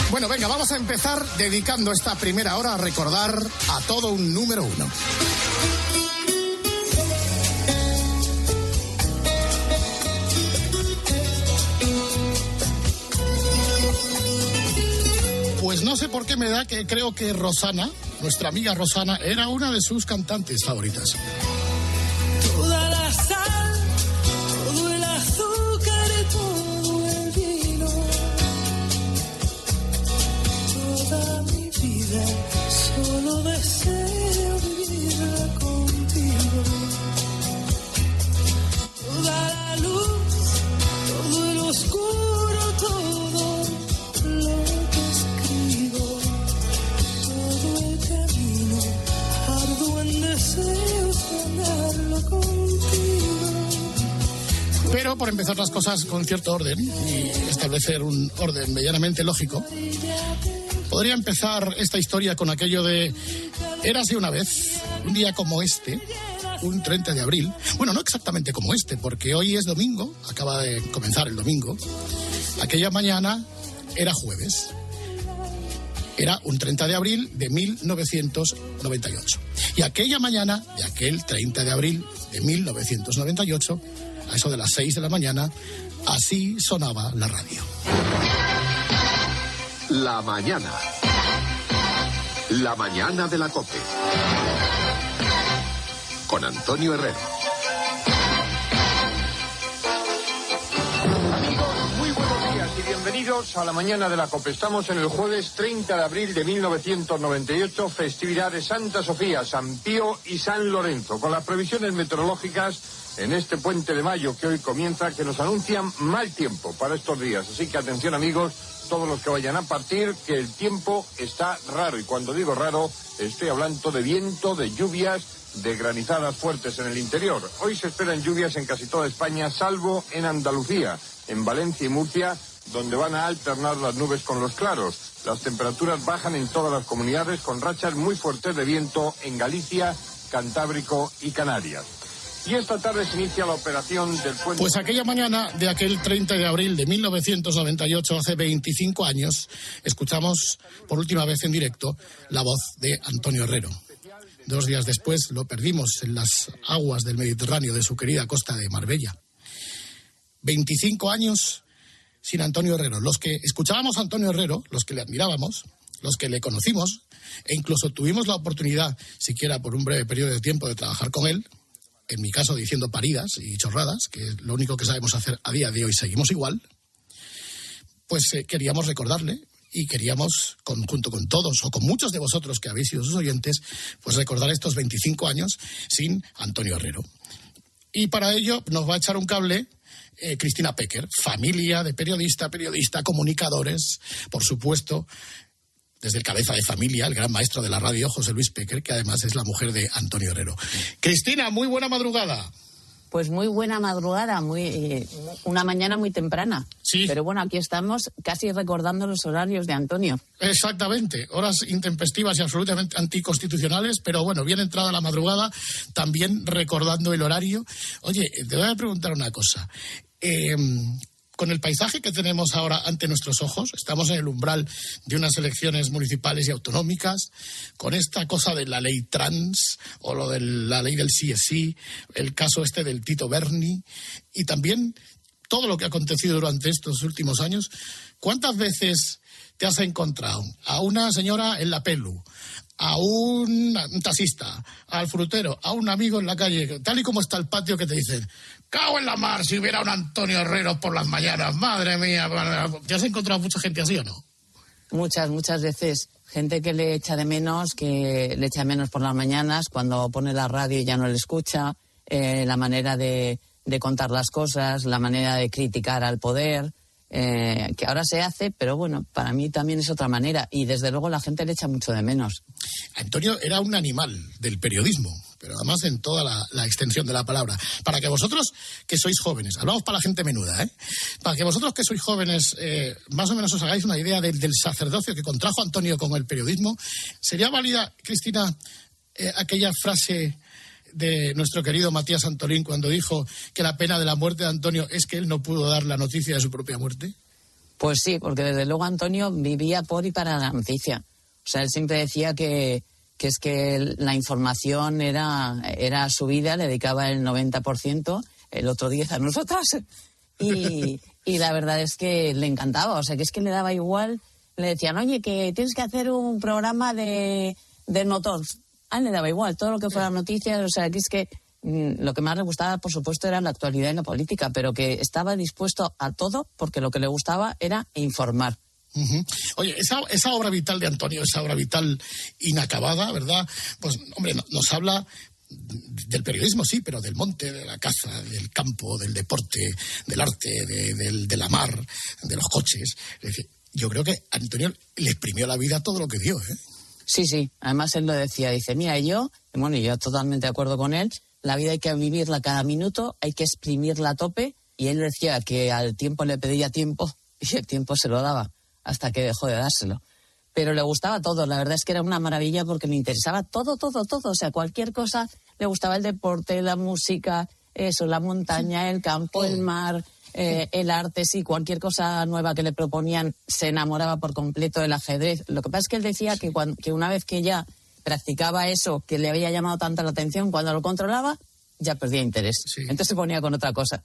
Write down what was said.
Bueno, venga, vamos a empezar dedicando esta primera hora a recordar a todo un número uno. Pues no sé por qué me da que creo que Rosana, nuestra amiga Rosana, era una de sus cantantes favoritas. Toda la sal, todo el azúcar y todo el vino, toda mi vida solo deseo vivirla contigo. Toda la luz, todo el oscuro, todo lo que escribo, todo el camino, arduo en deseos de andarlo contigo. Pero por empezar las cosas con cierto orden y establecer un orden medianamente lógico, podría empezar esta historia con aquello de érase una vez, un día como este, un 30 de abril. Bueno, no exactamente como este, porque hoy es domingo, acaba de comenzar el domingo. Aquella mañana era jueves. Era un 30 de abril de 1998. Y aquella mañana, de aquel 30 de abril de 1998, a eso de las 6 de la mañana, así sonaba la radio. La mañana. La mañana de la COPE. Con Antonio Herrero. Muy buenos días y bienvenidos a la mañana de la COPE. Estamos en el jueves 30 de abril de 1998, festividad de Santa Sofía, San Pío y San Lorenzo, con las previsiones meteorológicas en este puente de mayo que hoy comienza, que nos anuncian mal tiempo para estos días. Así que atención, amigos, todos los que vayan a partir, que el tiempo está raro. Y cuando digo raro, estoy hablando de viento, de lluvias, de granizadas fuertes en el interior. Hoy se esperan lluvias en casi toda España, salvo en Andalucía, en Valencia y Murcia, donde van a alternar las nubes con los claros. Las temperaturas bajan en todas las comunidades, con rachas muy fuertes de viento en Galicia, Cantábrico y Canarias. Y esta tarde se inicia la operación del puente. Pues aquella mañana de aquel 30 de abril de 1998, hace 25 años, escuchamos por última vez en directo la voz de Antonio Herrero. 2 días después lo perdimos en las aguas del Mediterráneo de su querida costa de Marbella. 25 años sin Antonio Herrero. Los que escuchábamos a Antonio Herrero, los que le admirábamos, los que le conocimos, e incluso tuvimos la oportunidad, siquiera por un breve periodo de tiempo, de trabajar con él, en mi caso diciendo paridas y chorradas, que es lo único que sabemos hacer a día de hoy, seguimos igual, pues queríamos recordarle y queríamos, junto con todos o con muchos de vosotros que habéis sido sus oyentes, pues recordar estos 25 años sin Antonio Herrero. Y para ello nos va a echar un cable Cristina Pecker, familia de periodista, comunicadores, por supuesto, desde el cabeza de familia, el gran maestro de la radio, José Luis Pecker, que además es la mujer de Antonio Herrero. Cristina, muy buena madrugada. Pues muy buena madrugada, una mañana muy temprana. Sí. Pero bueno, aquí estamos casi recordando los horarios de Antonio. Exactamente, horas intempestivas y absolutamente anticonstitucionales, pero bueno, bien entrada la madrugada, también recordando el horario. Oye, te voy a preguntar una cosa. Con el paisaje que tenemos ahora ante nuestros ojos, estamos en el umbral de unas elecciones municipales y autonómicas, con esta cosa de la ley trans o lo de la ley del sí es sí, el caso este del Tito Berni y también todo lo que ha acontecido durante estos últimos años. ¿Cuántas veces te has encontrado a una señora en la pelu, a un taxista, al frutero, a un amigo en la calle, tal y como está el patio, que te dicen: cago en la mar, si hubiera un Antonio Herrero por las mañanas, madre mía? ¿Te has encontrado mucha gente así o no? Muchas veces. Gente que le echa de menos, que le echa de menos por las mañanas, cuando pone la radio y ya no le escucha, la manera de contar las cosas, la manera de criticar al poder, que ahora se hace, pero bueno, para mí también es otra manera, y desde luego la gente le echa mucho de menos. Antonio era un animal del periodismo, pero además en toda la extensión de la palabra. Para que vosotros, que sois jóvenes, hablamos para la gente menuda, para que vosotros que sois jóvenes, más o menos os hagáis una idea del sacerdocio que contrajo Antonio con el periodismo, ¿sería válida, Cristina, aquella frase de nuestro querido Matías Antolín cuando dijo que la pena de la muerte de Antonio es que él no pudo dar la noticia de su propia muerte? Pues sí, porque desde luego Antonio vivía por y para la noticia. O sea, él siempre decía que es que la información era su vida, le dedicaba el 90%, el otro 10% a nosotras. Y la verdad es que le encantaba, o sea, que es que le daba igual. Le decían, oye, que tienes que hacer un programa del motor. A él le daba igual, todo lo que fuera noticias, o sea, que es que lo que más le gustaba, por supuesto, era la actualidad y la política, pero que estaba dispuesto a todo porque lo que le gustaba era informar. Uh-huh. Oye, esa obra vital de Antonio, esa obra vital inacabada, ¿verdad? Pues, hombre, nos habla del periodismo, sí, pero del monte, de la caza, del campo, del deporte, del arte, de la mar, de los coches. Es decir, yo creo que Antonio le exprimió la vida todo lo que dio, ¿eh? Sí, además él lo decía, dice, mira, yo totalmente de acuerdo con él, la vida hay que vivirla cada minuto, hay que exprimirla a tope, y él decía que al tiempo le pedía tiempo, y el tiempo se lo daba, hasta que dejó de dárselo. Pero le gustaba todo, la verdad es que era una maravilla porque le interesaba todo, o sea, cualquier cosa, le gustaba el deporte, la música, eso, la montaña, el campo, el mar, el arte, sí, cualquier cosa nueva que le proponían, se enamoraba por completo del ajedrez. Lo que pasa es que él decía que una vez que ya practicaba eso, que le había llamado tanto la atención, cuando lo controlaba, ya perdía interés. Sí. Entonces se ponía con otra cosa.